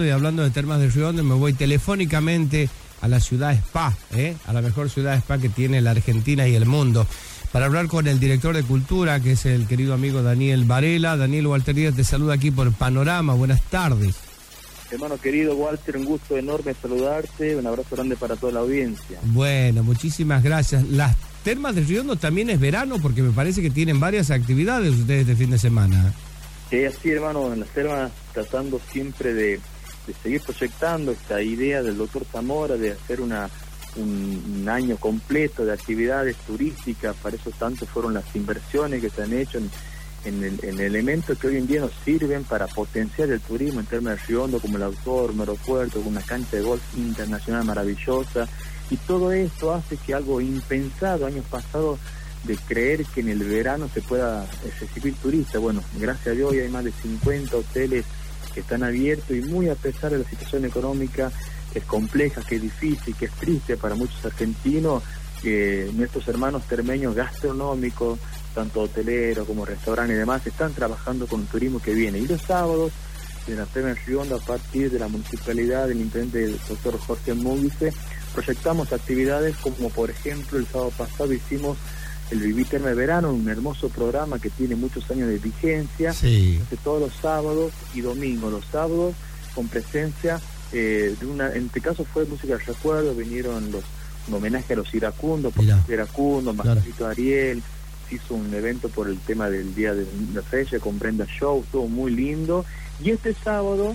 Y hablando de Termas de Río Hondo, me voy telefónicamente a la ciudad spa, a la mejor ciudad spa que tiene la Argentina y el mundo, para hablar con el director de Cultura, que es el querido amigo Daniel Varela. Daniel, Walter Díaz te saluda aquí por Panorama. Buenas tardes. Hermano querido Walter, un gusto enorme saludarte, un abrazo grande para toda la audiencia. Bueno, muchísimas gracias. Las Termas de Río Hondo también es verano, porque me parece que tienen varias actividades ustedes este fin de semana. Así, hermano, en las termas tratando siempre de seguir proyectando esta idea del doctor Zamora de hacer un año completo de actividades turísticas. Para eso tanto fueron las inversiones que se han hecho en elementos que hoy en día nos sirven para potenciar el turismo en términos de Río Hondo, como el autódromo, aeropuerto, con una cancha de golf internacional maravillosa, y todo esto hace que algo impensado años pasados de creer que en el verano se pueda recibir turistas. Bueno, gracias a Dios hoy hay más de 50 hoteles que están abiertos, y muy a pesar de la situación económica que es compleja, que es difícil, que es triste para muchos argentinos, nuestros hermanos termeños gastronómicos, tanto hoteleros como restaurantes y demás, están trabajando con un turismo que viene. Y los sábados, de la Termas de Río Hondo, a partir de la municipalidad, del intendente del doctor Jorge Múgice, proyectamos actividades como, por ejemplo, el sábado pasado hicimos el Viví Terma de Verano, un hermoso programa que tiene muchos años de vigencia, sí. Todos los sábados y domingos. Los sábados con presencia en este caso fue música de recuerdo, vinieron un homenaje a los iracundos, por Iracundo, Marcelito Ariel, se hizo un evento por el tema del Día de la Fecha con Brenda Show, todo muy lindo. Y este sábado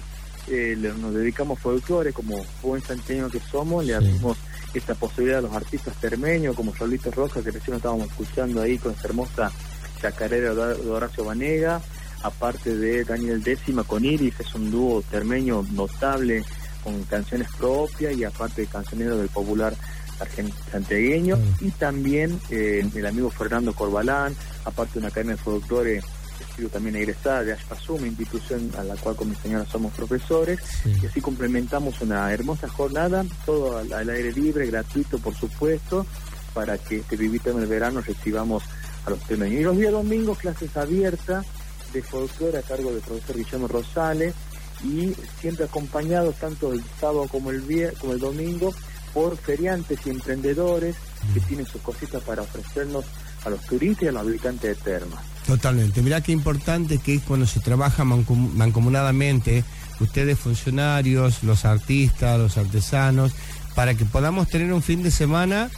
nos dedicamos folclore, como buen santiagueño que somos, le abrimos esta posibilidad a los artistas termeños, como Rolito Rojas, que recién estábamos escuchando ahí con esta hermosa chacarera de Horacio Banega, aparte de Daniel Décima con Iris, es un dúo termeño notable, con canciones propias, y aparte de cancionero del popular santiagueño, y también el amigo Fernando Corbalán, aparte de una academia de folclore, también egresada de Ashpasum, una institución a la cual con mi señora somos profesores, y así complementamos una hermosa jornada, todo al aire libre, gratuito por supuesto, para que este Viví Terma del verano recibamos a los termeños. Y los días domingos, clases abiertas de folclore a cargo del profesor Guillermo Rosales, y siempre acompañados tanto el sábado como el domingo por feriantes y emprendedores que tienen sus cositas para ofrecernos a los turistas y a los habitantes de termas. Totalmente. Mirá qué importante que es cuando se trabaja mancomunadamente, ustedes funcionarios, los artistas, los artesanos, para que podamos tener un fin de semana,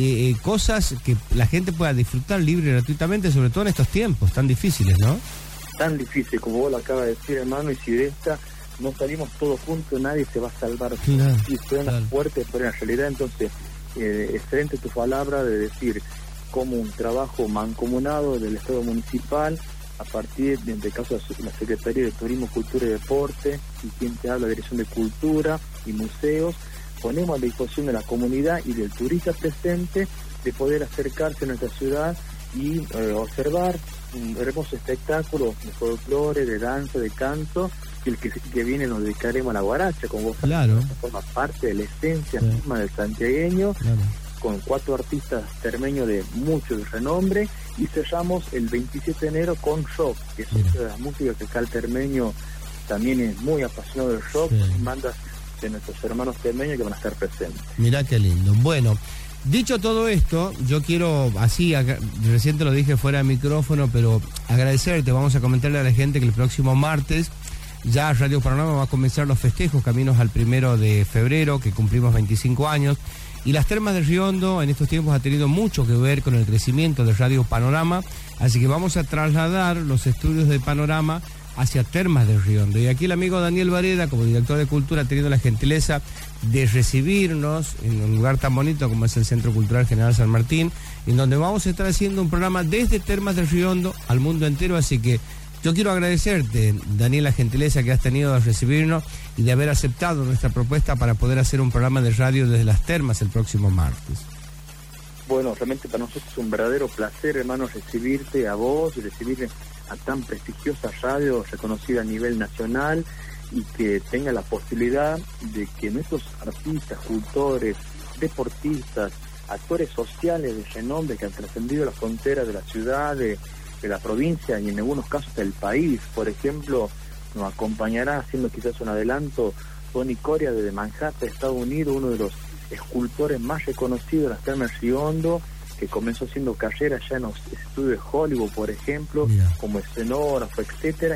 cosas que la gente pueda disfrutar libre y gratuitamente, sobre todo en estos tiempos tan difíciles, ¿no? Tan difícil, como vos lo acabas de decir, hermano, y si de esta no salimos todos juntos, nadie se va a salvar. Claro, sí, suena fuerte, pero en realidad entonces, excelente tu palabra de decir como un trabajo mancomunado del Estado municipal, a partir de, en este caso, la Secretaría de Turismo, Cultura y Deporte, y quien te habla, Dirección de Cultura y Museos, ponemos a disposición de la comunidad y del turista presente de poder acercarse a nuestra ciudad y observar un hermoso espectáculo de folclore, de danza, de canto, y el que viene nos dedicaremos a la guaracha, como vos claro. sabés, forma parte de la esencia misma del santiagueño, con 4 artistas termeños de mucho renombre, y cerramos el 27 de enero con rock, que es una de las músicas que acá el termeño también es muy apasionado del rock, y bandas de nuestros hermanos termeños que van a estar presentes. Mirá qué lindo. Bueno, dicho todo esto, yo quiero, así, recién te lo dije fuera de micrófono, pero agradecerte, vamos a comentarle a la gente que el próximo martes ya Radio Panorama va a comenzar los festejos caminos al 1 de febrero, que cumplimos 25 años, y las Termas de Río Hondo en estos tiempos ha tenido mucho que ver con el crecimiento de Radio Panorama, así que vamos a trasladar los estudios de Panorama hacia Termas de Río Hondo. Y aquí el amigo Daniel Varela, como director de Cultura, ha tenido la gentileza de recibirnos en un lugar tan bonito como es el Centro Cultural General San Martín, en donde vamos a estar haciendo un programa desde Termas de Río Hondo al mundo entero, así que yo quiero agradecerte, Daniel, la gentileza que has tenido de recibirnos y de haber aceptado nuestra propuesta para poder hacer un programa de radio desde las termas el próximo martes. Bueno, realmente para nosotros es un verdadero placer, hermano, recibirte a vos y recibir a tan prestigiosa radio reconocida a nivel nacional, y que tenga la posibilidad de que nuestros artistas, cultores, deportistas, actores sociales de renombre que han trascendido las fronteras de la ciudad, de la provincia y en algunos casos del país, por ejemplo, nos acompañará, haciendo quizás un adelanto, Tony Coria de Manhattan, Estados Unidos, uno de los escultores más reconocidos de las termas de Río Hondo, que comenzó haciendo carrera ya en los estudios de Hollywood, por ejemplo, como escenógrafo, etcétera.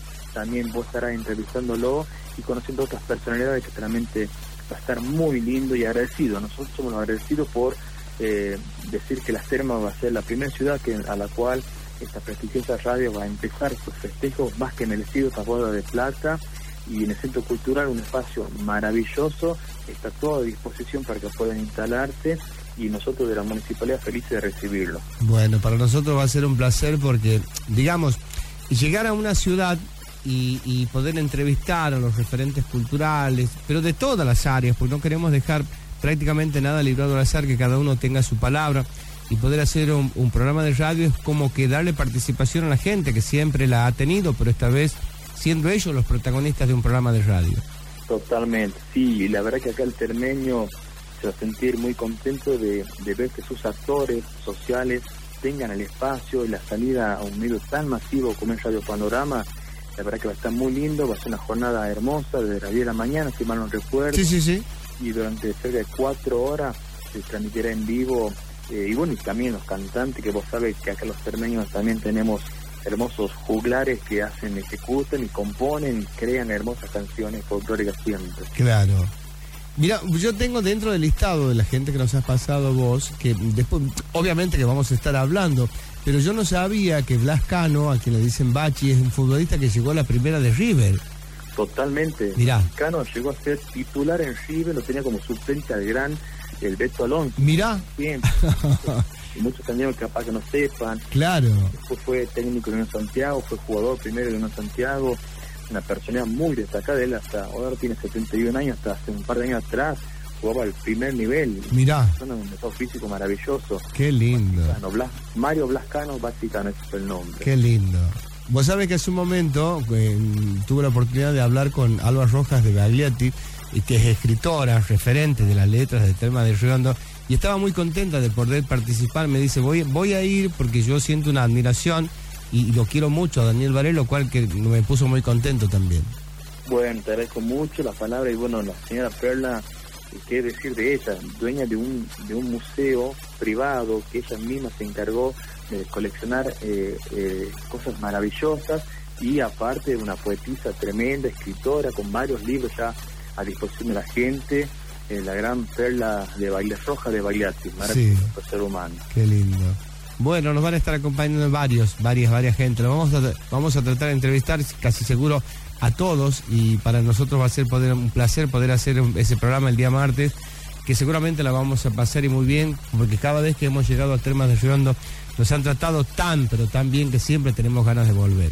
Vos estarás entrevistándolo y conociendo otras personalidades que realmente va a estar muy lindo y agradecido. Nosotros somos los agradecidos por decir que Las Termas va a ser la primera ciudad a la cual esta prestigiosa radio va a empezar sus festejos más que merecidos, esta boda de plata, y en el Centro Cultural, un espacio maravilloso, está todo a disposición para que puedan instalarse, y nosotros de la Municipalidad felices de recibirlo. Bueno, para nosotros va a ser un placer porque, digamos, llegar a una ciudad y poder entrevistar a los referentes culturales, pero de todas las áreas, porque no queremos dejar prácticamente nada librado al azar, que cada uno tenga su palabra, y poder hacer un programa de radio es como que darle participación a la gente, que siempre la ha tenido, pero esta vez siendo ellos los protagonistas de un programa de radio. Totalmente, sí, y la verdad que acá el termeño se va a sentir muy contento de ver que sus actores sociales tengan el espacio y la salida a un medio tan masivo como es Radio Panorama. La verdad que va a estar muy lindo, va a ser una jornada hermosa desde las 10 de la mañana, si mal no recuerdo. Sí. Y durante cerca de 4 horas se transmitirá en vivo, y bueno, y también los cantantes, que vos sabés que acá los termeños también tenemos hermosos juglares que ejecutan y componen y crean hermosas canciones folclóricas siempre. Claro. Mira, yo tengo dentro del listado de la gente que nos has pasado vos, que después, obviamente que vamos a estar hablando, pero yo no sabía que Blas Cano, a quien le dicen Bachi, es un futbolista que llegó a la primera de River. Totalmente. Mirá. Cano llegó a ser titular en River, lo tenía como suplente al gran el Beto Alonso. Mirá. Siempre. Y muchos también capaz que no sepan. Claro. Después fue técnico de Unión Santiago, fue jugador primero de Unión Santiago, una personalidad muy destacada. Él ahora tiene 71 años, hasta hace un par de años atrás jugaba al primer nivel. Mirá. Un estado físico maravilloso. Qué lindo. Mario Blas Cano, Bachicano, ese es el nombre. Qué lindo. Vos sabés que hace un momento tuve la oportunidad de hablar con Alba Rojas de Gagliati, que es escritora, referente de las letras de Termas de Río Hondo, y estaba muy contenta de poder participar. Me dice, voy a ir porque yo siento una admiración y lo quiero mucho a Daniel Varela, lo cual que me puso muy contento también. Bueno, te agradezco mucho la palabra, y bueno, la señora Perla, qué decir de ella, dueña de un museo privado que ella misma se encargó de coleccionar cosas maravillosas, y aparte una poetisa tremenda, escritora, con varios libros ya a disposición de la gente, la gran Perla de Roja de Bagliati, maravilloso ser humano. Qué lindo. Bueno, nos van a estar acompañando varias gente. Lo vamos a tratar de entrevistar, casi seguro, a todos, y para nosotros va a ser un placer poder hacer ese programa el día martes, que seguramente la vamos a pasar y muy bien, porque cada vez que hemos llegado a Termas de Río Hondo nos han tratado pero tan bien, que siempre tenemos ganas de volver.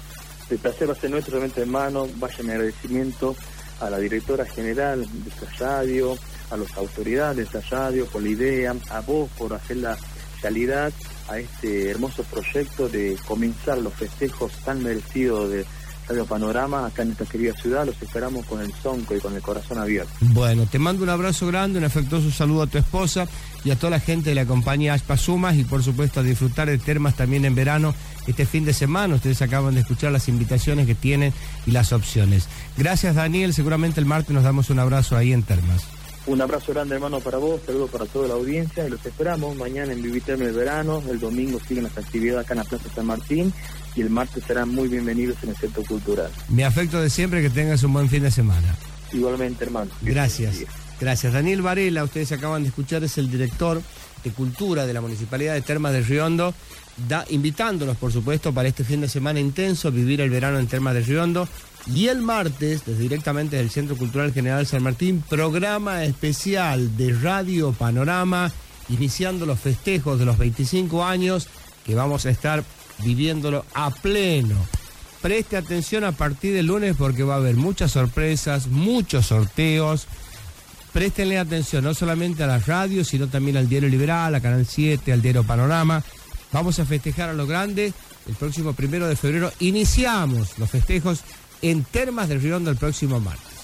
El placer va a ser nuestro, realmente, hermano. Vaya mi agradecimiento a la directora general de esta radio, a las autoridades de esta radio por la idea, a vos por hacer la realidad a este hermoso proyecto de comenzar los festejos tan merecidos de Radio Panorama acá en esta querida ciudad. Los esperamos con el sonco y con el corazón abierto. Bueno, te mando un abrazo grande, un afectuoso saludo a tu esposa y a toda la gente de la compañía Aspa Sumas, y por supuesto a disfrutar de Termas también en verano este fin de semana. Ustedes acaban de escuchar las invitaciones que tienen y las opciones. Gracias, Daniel, seguramente el martes nos damos un abrazo ahí en Termas. Un abrazo grande, hermano, para vos, saludos para toda la audiencia, y los esperamos mañana en Viviterme del Verano. El domingo siguen las actividades acá en la Plaza San Martín, y el martes serán muy bienvenidos en el Centro Cultural. Mi afecto de siempre, que tengas un buen fin de semana. Igualmente, hermano. Gracias. Gracias. Daniel Varela, ustedes acaban de escuchar, es el director de Cultura de la Municipalidad de Termas de Río Hondo, invitándolos, por supuesto, para este fin de semana intenso, vivir el verano en Termas de Río Hondo. Y el martes, directamente del Centro Cultural General San Martín, programa especial de Radio Panorama, iniciando los festejos de los 25 años, que vamos a estar viviéndolo a pleno. Preste atención a partir del lunes, porque va a haber muchas sorpresas, muchos sorteos. Préstenle atención no solamente a la radio, sino también al Diario Liberal, a Canal 7, al Diario Panorama. Vamos a festejar a lo grande. El próximo 1 de febrero iniciamos los festejos en Termas de Río Hondo el próximo martes.